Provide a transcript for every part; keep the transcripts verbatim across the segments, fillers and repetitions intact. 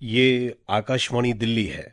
ये आकाशवाणी दिल्ली है।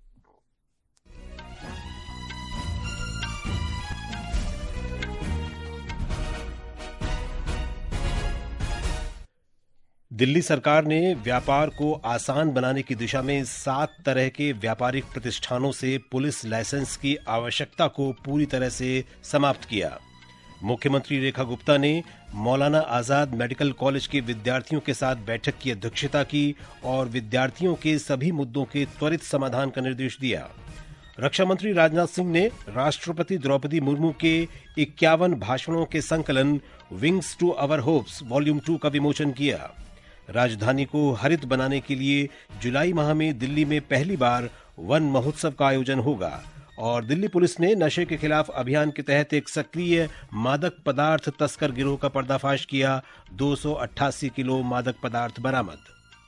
दिल्ली सरकार ने व्यापार को आसान बनाने की दिशा में सात तरह के व्यापारिक प्रतिष्ठानों से पुलिस लाइसेंस की आवश्यकता को पूरी तरह से समाप्त किया। मुख्यमंत्री रेखा गुप्ता ने मौलाना आजाद मेडिकल कॉलेज के विद्यार्थियों के साथ बैठक की अध्यक्षता की और विद्यार्थियों के सभी मुद्दों के त्वरित समाधान का निर्देश दिया। रक्षा मंत्री राजनाथ सिंह ने राष्ट्रपति द्रौपदी मुर्मू के इक्यावन भाषणों के संकलन wings to our hopes volume two का विमोचन किया। राजधानी को हरित बनाने के लिए जुलाई माह में दिल्ली में पहली बार वन महोत्सव का आयोजन होगा और दिल्ली पुलिस ने नशे के खिलाफ अभियान के तहत एक सक्रिय मादक पदार्थ तस्कर गिरोह का पर्दाफाश किया। दो सौ अट्ठासी किलो मादक पदार्थ बरामद।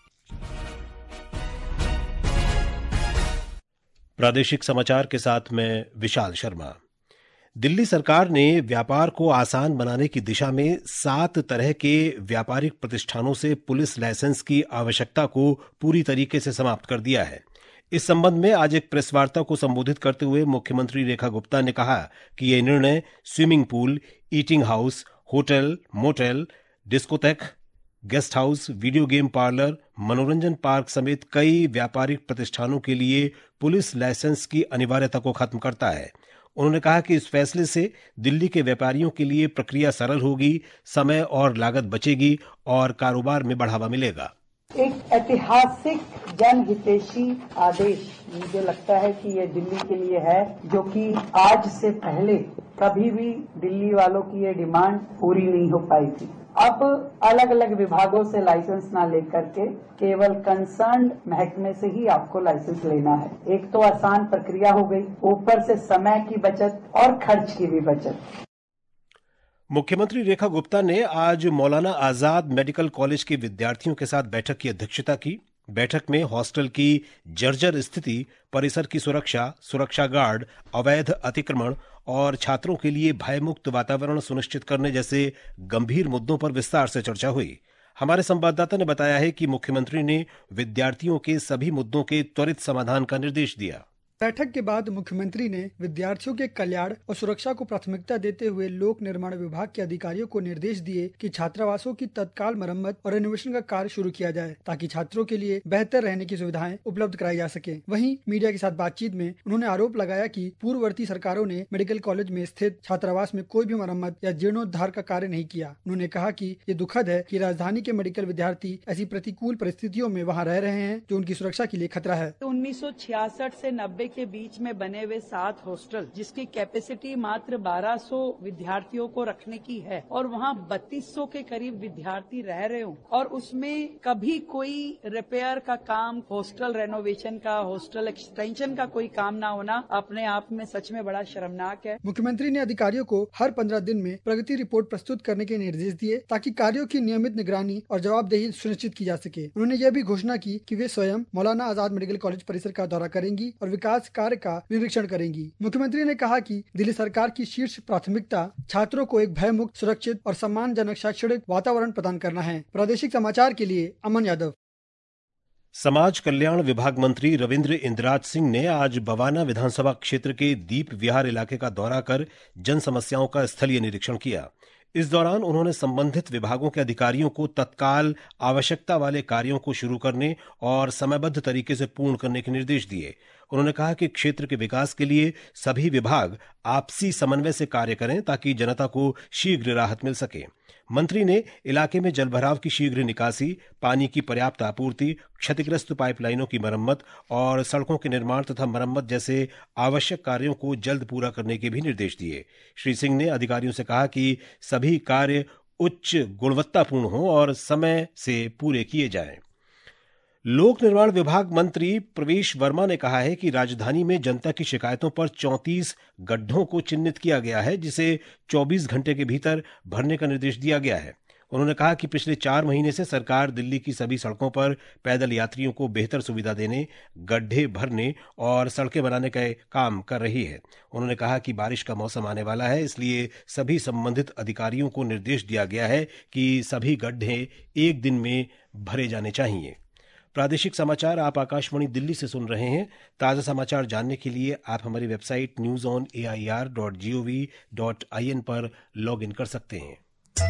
प्रादेशिक समाचार के साथ मैं विशाल शर्मा। दिल्ली सरकार ने व्यापार को आसान बनाने की दिशा में सात तरह के व्यापारिक प्रतिष्ठानों से पुलिस लाइसेंस की आवश्यकता को पूरी तरीके से समाप्त कर दिया है। इस संबंध में आज एक प्रेस वार्ता को संबोधित करते हुए मुख्यमंत्री रेखा गुप्ता ने कहा कि यह निर्णय swimming pool, eating house, hotel, motel, discotheque, guest house, video game parlour, मनोरंजन पार्क समेत कई व्यापारिक प्रतिष्ठानों के लिए पुलिस लाइसेंस की अनिवार्यता को खत्म करता है। उन्होंने कहा कि इस फैसले से दिल्ली के व्यापारियों के लिए प्रक्रिया सरल होगी, समय और लागत बचेगी और कारोबार में बढ़ावा मिलेगा। एक ऐतिहासिक जनहितैषी आदेश मुझे लगता है कि ये दिल्ली के लिए है, जो कि आज से पहले कभी भी दिल्ली वालों की ये डिमांड पूरी नहीं हो पाई थी। अब अलग अलग विभागों से लाइसेंस ना लेकर के केवल कंसर्न्ड महकमे से ही आपको लाइसेंस लेना है। एक तो आसान प्रक्रिया हो गई, ऊपर से समय की बचत और खर्च की भी बचत। मुख्यमंत्री रेखा गुप्ता ने आज मौलाना आजाद मेडिकल कॉलेज के विद्यार्थियों के साथ बैठक की अध्यक्षता की। बैठक में हॉस्टल की जर्जर स्थिति, परिसर की सुरक्षा, सुरक्षा गार्ड, अवैध अतिक्रमण और छात्रों के लिए भयमुक्त वातावरण सुनिश्चित करने जैसे गंभीर मुद्दों पर विस्तार से चर्चा हुई। हमारे संवाददाता ने बताया है कि मुख्यमंत्री ने विद्यार्थियों के सभी मुद्दों के त्वरित समाधान का निर्देश दिया। बैठक के बाद मुख्यमंत्री ने विद्यार्थियों के कल्याण और सुरक्षा को प्राथमिकता देते हुए लोक निर्माण विभाग के अधिकारियों को निर्देश दिए कि छात्रावासों की तत्काल मरम्मत और रेनोवेशन का कार्य शुरू किया जाए ताकि छात्रों के लिए बेहतर रहने की सुविधाएं उपलब्ध कराई जा सके। वहीं मीडिया के साथ बातचीत में उन्होंने आरोप लगाया कि पूर्ववर्ती सरकारों ने मेडिकल कॉलेज में स्थित छात्रावास में कोई भी मरम्मत या जीर्णोद्धार का कार्य नहीं किया। उन्होंने कहा कि ये दुखद है कि राजधानी के मेडिकल विद्यार्थी ऐसी प्रतिकूल परिस्थितियों में वहाँ रह रहे हैं जो उनकी सुरक्षा के लिए खतरा है। उन्नीस सौ छियासठ से नब्बे के बीच में बने हुए सात हॉस्टल, जिसकी कैपेसिटी मात्र बारह सौ विद्यार्थियों को रखने की है और वहाँ बत्तीस सौ के करीब विद्यार्थी रह रहे हो और उसमें कभी कोई रिपेयर का काम, हॉस्टल रेनोवेशन का, हॉस्टल एक्सटेंशन का कोई काम ना होना अपने आप में सच में बड़ा शर्मनाक है। मुख्यमंत्री ने अधिकारियों को हर पंद्रह दिन में प्रगति रिपोर्ट प्रस्तुत करने के निर्देश दिए ताकि कार्यों की नियमित निगरानी और जवाबदेही सुनिश्चित की जा सके। उन्होंने यह भी घोषणा की कि वे स्वयं मौलाना आजाद मेडिकल कॉलेज परिसर का दौरा करेंगी और विकास कार्य का निरीक्षण करेंगी। मुख्यमंत्री ने कहा कि दिल्ली सरकार की शीर्ष प्राथमिकता छात्रों को एक भयमुक्त, सुरक्षित और सम्मानजनक शैक्षणिक वातावरण प्रदान करना है। प्रादेशिक समाचार के लिए अमन यादव। समाज कल्याण विभाग मंत्री रविंद्र इंद्राज सिंह ने आज बवाना विधानसभा क्षेत्र के दीप विहार इलाके का दौरा कर जन समस्याओं का स्थलीय निरीक्षण किया। इस दौरान उन्होंने संबंधित विभागों के अधिकारियों को तत्काल आवश्यकता वाले कार्यों को शुरू करने और समयबद्ध तरीके से पूर्ण करने के निर्देश दिए। उन्होंने कहा कि क्षेत्र के विकास के लिए सभी विभाग आपसी समन्वय से कार्य करें ताकि जनता को शीघ्र राहत मिल सके। मंत्री ने इलाके में जलभराव की शीघ्र निकासी, पानी की पर्याप्त आपूर्ति, क्षतिग्रस्त पाइपलाइनों की मरम्मत और सड़कों के निर्माण तथा मरम्मत जैसे आवश्यक कार्यों को जल्द पूरा करने के भी निर्देश दिए। श्री सिंह ने अधिकारियों से कहा कि सभी कार्य उच्च गुणवत्तापूर्ण हों और समय से पूरे किए जाएं। लोक निर्माण विभाग मंत्री प्रवेश वर्मा ने कहा है कि राजधानी में जनता की शिकायतों पर चौंतीस गड्ढों को चिन्हित किया गया है, जिसे चौबीस घंटे के भीतर भरने का निर्देश दिया गया है। उन्होंने कहा कि पिछले चार महीने से सरकार दिल्ली की सभी सड़कों पर पैदल यात्रियों को बेहतर सुविधा देने, गड्ढे भरने और सड़कें बनाने का काम कर रही है। उन्होंने कहा कि बारिश का मौसम आने वाला है, इसलिए सभी संबंधित अधिकारियों को निर्देश दिया गया है कि सभी गड्ढे एक दिन में भरे जाने चाहिए। प्रादेशिक समाचार आप आकाशवाणी दिल्ली से सुन रहे हैं। ताजा समाचार जानने के लिए आप हमारी website news on A I R dot G O V dot I N पर लॉग इन कर सकते हैं।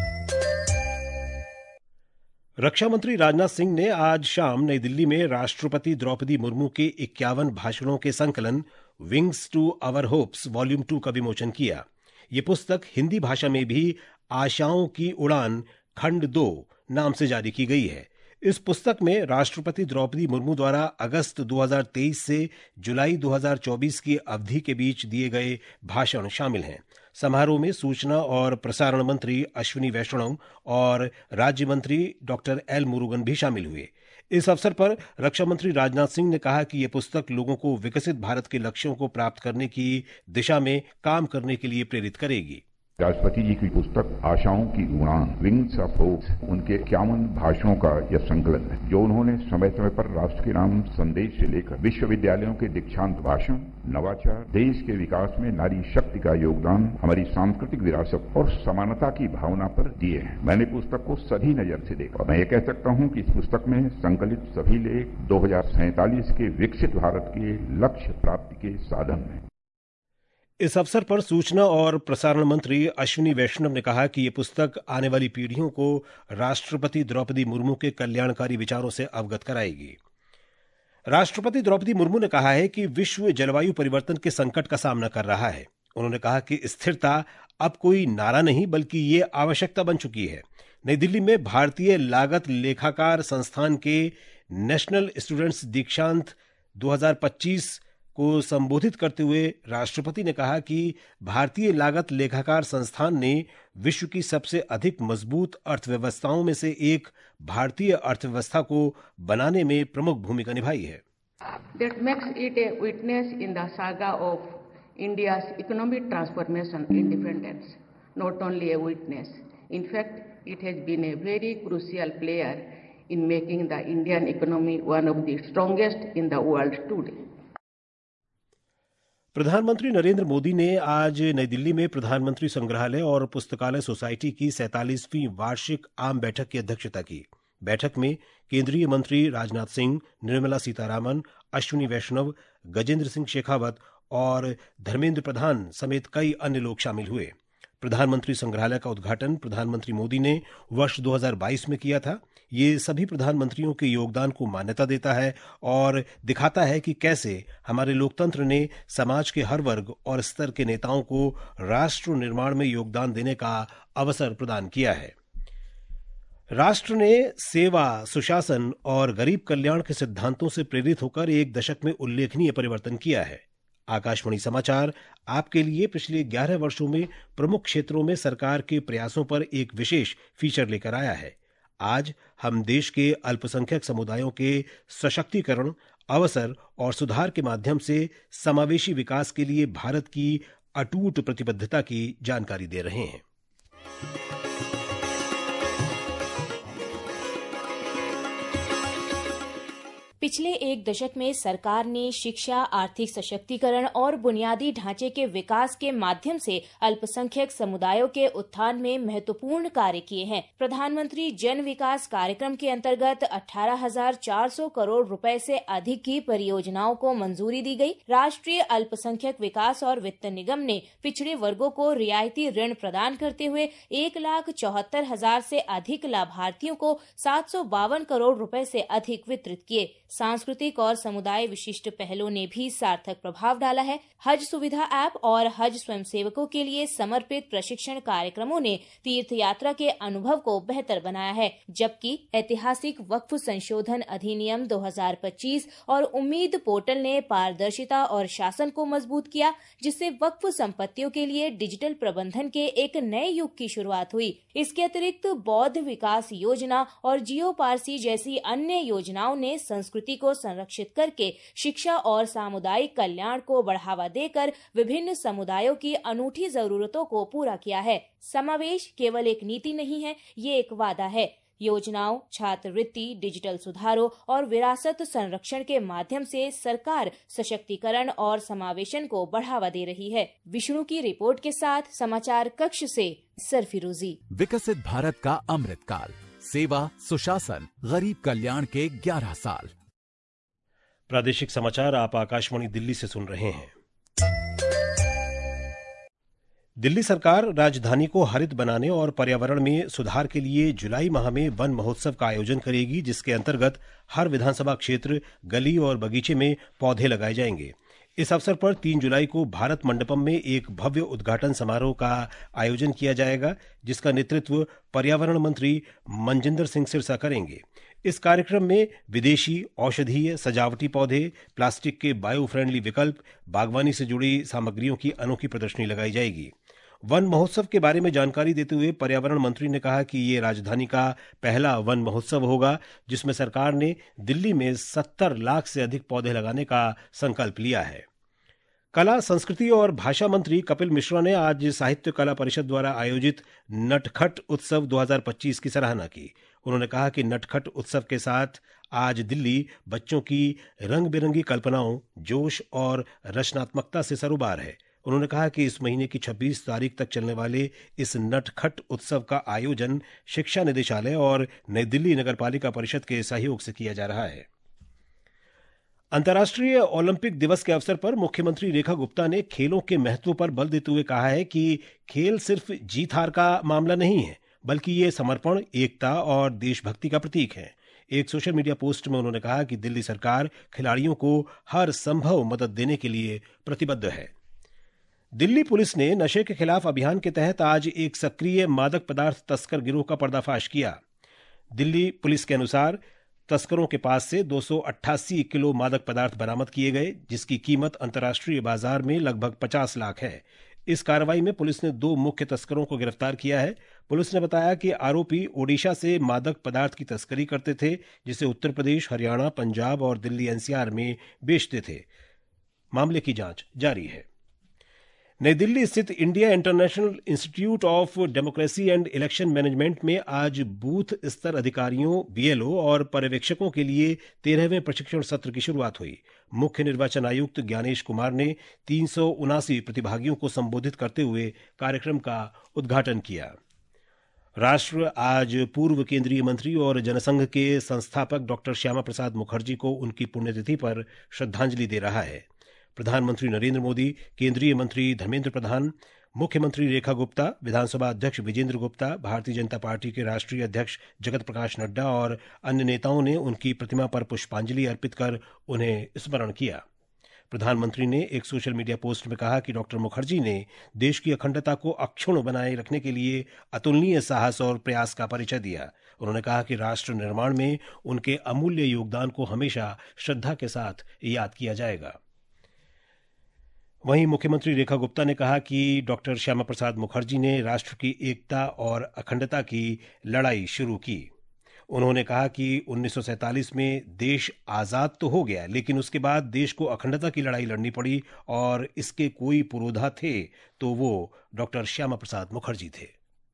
रक्षा मंत्री राजनाथ सिंह ने आज शाम नई दिल्ली में राष्ट्रपति द्रौपदी मुर्मू के इक्यावन भाषणों के संकलन wings to our hopes volume two का विमोचन किया। ये पुस्तक हिंदी भाषा में भी आशाओं की उड़ान खंड दो नाम से जारी की गई है। इस पुस्तक में राष्ट्रपति द्रौपदी मुर्मू द्वारा अगस्त दो हज़ार तेईस से जुलाई दो हज़ार चौबीस की अवधि के बीच दिए गए भाषण शामिल हैं। समारोह में सूचना और प्रसारण मंत्री अश्विनी वैष्णव और राज्य मंत्री डॉक्टर एल मुरुगन भी शामिल हुए। इस अवसर पर रक्षा मंत्री राजनाथ सिंह ने कहा कि यह पुस्तक लोगों को विकसित भारत के लक्ष्यों को प्राप्त करने की दिशा में काम करने के लिए प्रेरित करेगी। राष्ट्रपति जी की पुस्तक आशाओं की उड़ान विंग्स ऑफ होप उनके इक्यावन भाषणों का यह संकलन है, जो उन्होंने समय समय पर राष्ट्र के नाम संदेश से लेकर विश्वविद्यालयों के दीक्षांत भाषण, नवाचार, देश के विकास में नारी शक्ति का योगदान, हमारी सांस्कृतिक विरासत और समानता की भावना पर दिए हैं। मैंने पुस्तक को सभी नजर से देखा। मैं ये कह सकता हूँ कि इस पुस्तक में संकलित सभी लेख दो हजार सैंतालीस के विकसित भारत के लक्ष्य प्राप्ति के साधन हैं। इस अवसर पर सूचना और प्रसारण मंत्री अश्विनी वैष्णव ने कहा कि ये पुस्तक आने वाली पीढ़ियों को राष्ट्रपति द्रौपदी मुर्मू के कल्याणकारी विचारों से अवगत कराएगी। राष्ट्रपति द्रौपदी मुर्मू ने कहा है कि विश्व जलवायु परिवर्तन के संकट का सामना कर रहा है। उन्होंने कहा कि स्थिरता अब कोई नारा नहीं बल्कि ये आवश्यकता बन चुकी है। नई दिल्ली में भारतीय लागत लेखाकार संस्थान के नेशनल स्टूडेंट्स दीक्षांत दो हज़ार पच्चीस को संबोधित करते हुए राष्ट्रपति ने कहा कि भारतीय लागत लेखाकार संस्थान ने विश्व की सबसे अधिक मजबूत अर्थव्यवस्थाओं में से एक भारतीय अर्थव्यवस्था को बनाने में प्रमुख भूमिका निभाई है। That makes it a witness in the saga of India's economic transformation independence. Not only a witness, in fact, it has been a very crucial player in making the Indian economy one of the strongest in the world today. प्रधानमंत्री नरेंद्र मोदी ने आज नई दिल्ली में प्रधानमंत्री संग्रहालय और पुस्तकालय society की सैंतालीसवीं वार्षिक आम बैठक की अध्यक्षता की। बैठक में केंद्रीय मंत्री राजनाथ सिंह, निर्मला सीतारामन, अश्विनी वैष्णव, गजेंद्र सिंह शेखावत और धर्मेंद्र प्रधान समेत कई अन्य लोग शामिल हुए। प्रधानमंत्री संग्रहालय का उद्घाटन प्रधानमंत्री मोदी ने वर्ष दो हज़ार बाईस में किया था। ये सभी प्रधानमंत्रियों के योगदान को मान्यता देता है और दिखाता है कि कैसे हमारे लोकतंत्र ने समाज के हर वर्ग और स्तर के नेताओं को राष्ट्र निर्माण में योगदान देने का अवसर प्रदान किया है। राष्ट्र ने सेवा, सुशासन और गरीब कल्याण के सिद्धांतों से प्रेरित होकर एक दशक में उल्लेखनीय परिवर्तन किया है। आकाशवाणी समाचार आपके लिए पिछले ग्यारह वर्षों में प्रमुख क्षेत्रों में सरकार के प्रयासों पर एक विशेष फीचर लेकर आया है। आज हम देश के अल्पसंख्यक समुदायों के सशक्तिकरण, अवसर और सुधार के माध्यम से समावेशी विकास के लिए भारत की अटूट प्रतिबद्धता की जानकारी दे रहे हैं। पिछले एक दशक में सरकार ने शिक्षा, आर्थिक सशक्तिकरण और बुनियादी ढांचे के विकास के माध्यम से अल्पसंख्यक समुदायों के उत्थान में महत्वपूर्ण कार्य किए हैं। प्रधानमंत्री जन विकास कार्यक्रम के अंतर्गत अठारह हजार चार सौ करोड़ रुपए से अधिक की परियोजनाओं को मंजूरी दी गई। राष्ट्रीय अल्पसंख्यक विकास और वित्त निगम ने पिछड़े वर्गों को रियायती ऋण प्रदान करते हुए एक लाख चौहत्तर हजार से अधिक लाभार्थियों को सात सौ बावन करोड़ रुपए से अधिक वितरित किए। सांस्कृतिक और समुदाय विशिष्ट पहलों ने भी सार्थक प्रभाव डाला है। हज सुविधा ऐप और हज स्वयंसेवकों के लिए समर्पित प्रशिक्षण कार्यक्रमों ने तीर्थ यात्रा के अनुभव को बेहतर बनाया है, जबकि ऐतिहासिक वक्फ संशोधन अधिनियम दो हज़ार पच्चीस और उम्मीद पोर्टल ने पारदर्शिता और शासन को मजबूत किया, जिससे वक्फ संपत्तियों के लिए डिजिटल प्रबंधन के एक नए युग की शुरुआत हुई। इसके अतिरिक्त बौद्ध विकास योजना और जियो पारसी जैसी अन्य योजनाओं ने संस्कृति को संरक्षित करके शिक्षा और सामुदायिक कल्याण को बढ़ावा देकर विभिन्न समुदायों की अनूठी जरूरतों को पूरा किया है। समावेश केवल एक नीति नहीं है, ये एक वादा है। योजनाओं, छात्रवृत्ति, डिजिटल सुधारों और विरासत संरक्षण के माध्यम से सरकार सशक्तिकरण और समावेशन को बढ़ावा दे रही है। विष्णु की रिपोर्ट के साथ समाचार कक्ष से सरफिरोजी। विकसित भारत का अमृत काल, सेवा, सुशासन, गरीब कल्याण के ग्यारह साल। प्रादेशिक समाचार आप आकाशवाणी दिल्ली से सुन रहे हैं। दिल्ली सरकार राजधानी को हरित बनाने और पर्यावरण में सुधार के लिए जुलाई माह में वन महोत्सव का आयोजन करेगी, जिसके अंतर्गत हर विधानसभा क्षेत्र, गली और बगीचे में पौधे लगाए जाएंगे। इस अवसर पर तीन जुलाई को भारत मंडपम में एक भव्य उद्घाटन समारोह का आयोजन किया जाएगा, जिसका नेतृत्व पर्यावरण मंत्री मनजिंदर सिंह सिरसा करेंगे। इस कार्यक्रम में विदेशी, औषधीय, सजावटी पौधे, प्लास्टिक के बायो फ्रेंडली विकल्प, बागवानी से जुड़ी सामग्रियों की अनोखी प्रदर्शनी लगाई जाएगी। वन महोत्सव के बारे में जानकारी देते हुए पर्यावरण मंत्री ने कहा कि ये राजधानी का पहला वन महोत्सव होगा, जिसमें सरकार ने दिल्ली में सत्तर लाख से अधिक पौधे लगाने का संकल्प लिया है। कला, संस्कृति और भाषा मंत्री कपिल मिश्रा ने आज साहित्य कला परिषद द्वारा आयोजित नटखट उत्सव दो हज़ार पच्चीस की सराहना की। उन्होंने कहा कि नटखट उत्सव के साथ आज दिल्ली बच्चों की रंग बिरंगी कल्पनाओं, जोश और रचनात्मकता से सरोबार है। उन्होंने कहा कि इस महीने की छब्बीस तारीख तक चलने वाले इस नटखट उत्सव का आयोजन शिक्षा निदेशालय और नई दिल्ली नगरपालिका परिषद के सहयोग से किया जा रहा है। अंतर्राष्ट्रीय ओलंपिक दिवस के अवसर पर मुख्यमंत्री रेखा गुप्ता ने खेलों के महत्व पर बल देते हुए कहा है कि खेल सिर्फ जीत हार का मामला नहीं है, बल्कि ये समर्पण, एकता और देशभक्ति का प्रतीक है। एक सोशल मीडिया पोस्ट में उन्होंने कहा कि दिल्ली सरकार खिलाड़ियों को हर संभव मदद देने के लिए प्रतिबद्ध है। दिल्ली पुलिस ने नशे के खिलाफ अभियान के तहत आज एक सक्रिय मादक पदार्थ तस्कर गिरोह का पर्दाफाश किया। दिल्ली पुलिस के अनुसार तस्करों के पास से दो सौ अट्ठासी किलो मादक पदार्थ बरामद किए गए, जिसकी कीमत अंतर्राष्ट्रीय बाजार में लगभग पचास लाख है। इस कार्रवाई में पुलिस ने दो मुख्य तस्करों को गिरफ्तार किया है। पुलिस ने बताया कि आरोपी ओडिशा से मादक पदार्थ की तस्करी करते थे, जिसे उत्तर प्रदेश, हरियाणा, पंजाब और दिल्ली एनसीआर में बेचते थे। मामले की जांच जारी है। नई दिल्ली स्थित India international institute of democracy and election management में आज बूथ स्तर अधिकारियों, बीएलओ और पर्यवेक्षकों के लिए तेरहवें प्रशिक्षण सत्र की शुरुआत हुई। मुख्य निर्वाचन आयुक्त ज्ञानेश कुमार ने तीन सौ उनासी प्रतिभागियों को संबोधित करते हुए कार्यक्रम का उद्घाटन किया। राष्ट्र आज पूर्व केंद्रीय मंत्री और जनसंघ के संस्थापक डॉक्टर श्यामा प्रसाद मुखर्जी को उनकी पुण्यतिथि पर श्रद्धांजलि दे रहा है। प्रधानमंत्री नरेंद्र मोदी, केंद्रीय मंत्री धर्मेंद्र प्रधान, मुख्यमंत्री रेखा गुप्ता, विधानसभा अध्यक्ष विजेंद्र गुप्ता, भारतीय जनता पार्टी के राष्ट्रीय अध्यक्ष जगत प्रकाश नड्डा और अन्य नेताओं ने उनकी प्रतिमा पर पुष्पांजलि अर्पित कर उन्हें स्मरण किया। प्रधानमंत्री ने एक सोशल मीडिया पोस्ट में कहा कि डॉक्टर मुखर्जी ने देश की अखंडता को अक्षुण्ण बनाए रखने के लिए अतुलनीय साहस और प्रयास का परिचय दिया। उन्होंने कहा कि राष्ट्र निर्माण में उनके अमूल्य योगदान को हमेशा श्रद्धा के साथ याद किया जाएगा। वहीं मुख्यमंत्री रेखा गुप्ता ने कहा कि डॉक्टर श्यामा प्रसाद मुखर्जी ने राष्ट्र की एकता और अखंडता की लड़ाई शुरू की। उन्होंने कहा कि उन्नीस सौ सैंतालीस में देश आजाद तो हो गया, लेकिन उसके बाद देश को अखंडता की लड़ाई लड़नी पड़ी और इसके कोई पुरोधा थे तो वो डॉक्टर श्यामा प्रसाद मुखर्जी थे।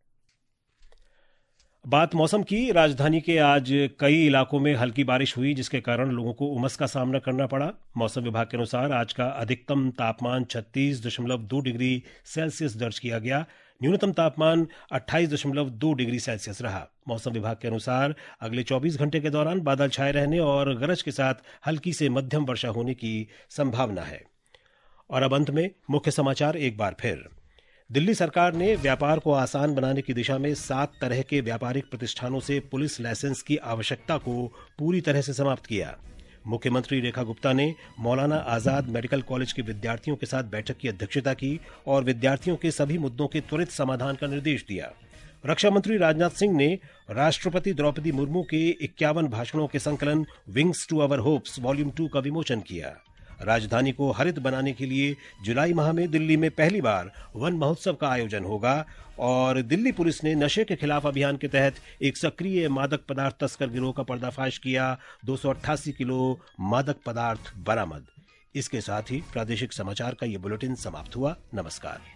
बात मौसम की। राजधानी के आज कई इलाकों में हल्की बारिश हुई, जिसके कारण लोगों को उमस का सामना करना पड़ा। मौसम विभाग के अनुसार आज का अधिकतम तापमान छत्तीस दशमलव दो डिग्री सेल्सियस दर्ज किया गया। न्यूनतम तापमान अट्ठाईस दशमलव दो डिग्री सेल्सियस रहा। मौसम विभाग के अनुसार अगले चौबीस घंटे के दौरान बादल छाए रहने और गरज के साथ हल्की से मध्यम वर्षा होने की संभावना है। और अब अंत में मुख्य समाचार एक बार फिर। दिल्ली सरकार ने व्यापार को आसान बनाने की दिशा में सात तरह के व्यापारिक प्रतिष्ठानों से पुलिस लाइसेंस की आवश्यकता को पूरी तरह से समाप्त किया। मुख्यमंत्री रेखा गुप्ता ने मौलाना आजाद मेडिकल कॉलेज के विद्यार्थियों के साथ बैठक की अध्यक्षता की और विद्यार्थियों के सभी मुद्दों के त्वरित समाधान का निर्देश दिया। रक्षा मंत्री राजनाथ सिंह ने राष्ट्रपति द्रौपदी मुर्मू के इक्यावन भाषणों के संकलन wings to our hopes volume two का विमोचन किया। राजधानी को हरित बनाने के लिए जुलाई माह में दिल्ली में पहली बार वन महोत्सव का आयोजन होगा और दिल्ली पुलिस ने नशे के खिलाफ अभियान के तहत एक सक्रिय मादक पदार्थ तस्कर गिरोह का पर्दाफाश किया। दो सौ अट्ठासी किलो मादक पदार्थ बरामद। इसके साथ ही प्रादेशिक समाचार का ये बुलेटिन समाप्त हुआ। नमस्कार।